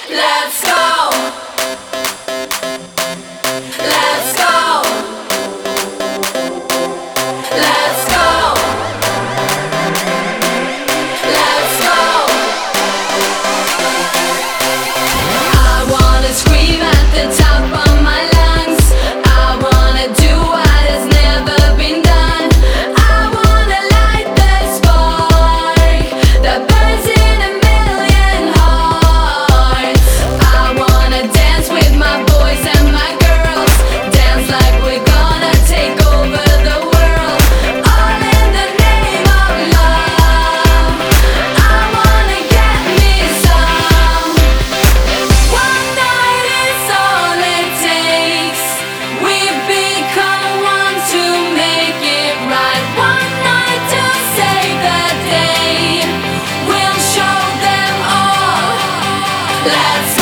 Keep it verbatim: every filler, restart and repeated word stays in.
Let's go. Let's go. Let's go. Let's go. I wanna scream at the top of my lungs. I wanna do what has never been done. I wanna light the spark that burns in a million hearts. I wanna dance with my boys and my girls. Dance like we're gonna take over the world. All in the name of love. I wanna get me some. One night is all it takes. We've become one to make it right. One night to save the day. We'll show them all. Let's